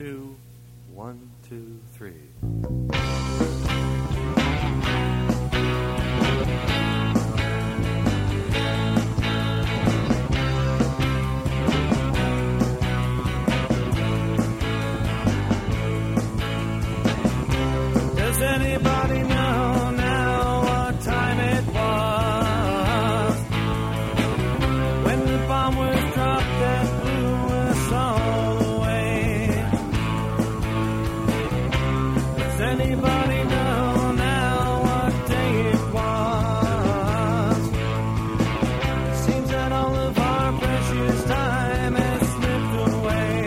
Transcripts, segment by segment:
2, 1, 2, 3. Does anybody know now what time it was when the bomb was dropped that blew us all away? Does anybody know now what day it was? It seems that all of our precious time has slipped away.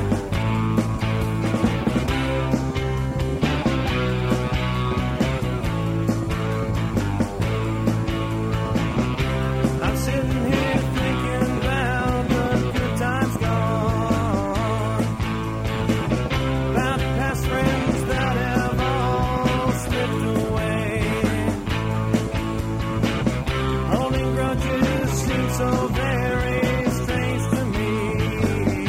I'm sitting here thinking about the good times gone, about past friends that have all slipped away. Holding grudges seems so very strange to me,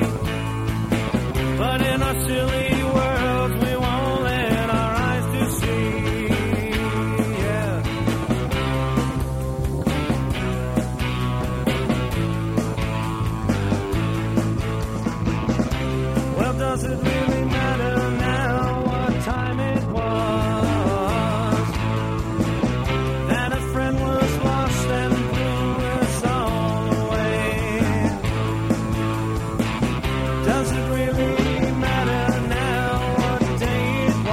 but in our silly world we won't let our eyes to see. Yeah. Well, does it really matter now what time it was that a friend was lost and blew us all away? Does it really matter now what day it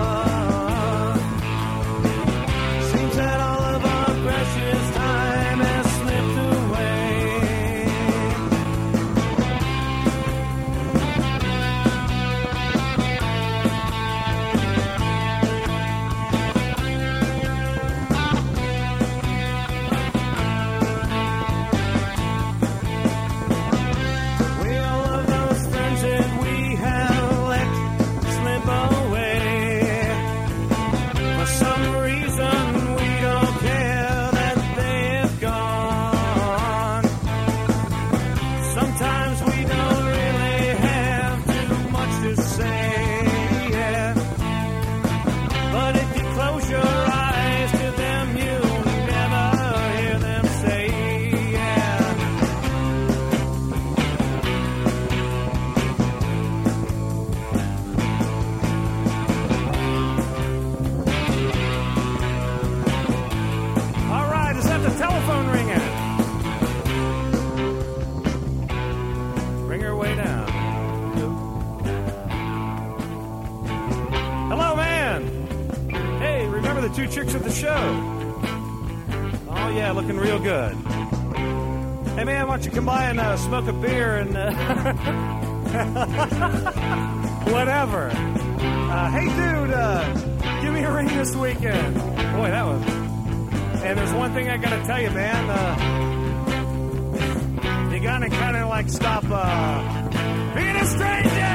was? Seems that all of our precious time has slipped away. We all of those friends that we have let slip away. For some reason we don't care that they've gone. Sometimes we don't really have too much to say. Yeah. But if you close your eyes to them, you'll never hear them say, yeah. All right, is that the telephone ringing? Bring her way down. Hello, man. Hey, remember the two chicks at the show? Oh, yeah, looking real good. Hey, man, why don't you come by and smoke a beer and whatever. Hey, dude, give me a ring this weekend. Boy, that was... And there's one thing I gotta tell you, man. You gotta kind of like stop being a stranger.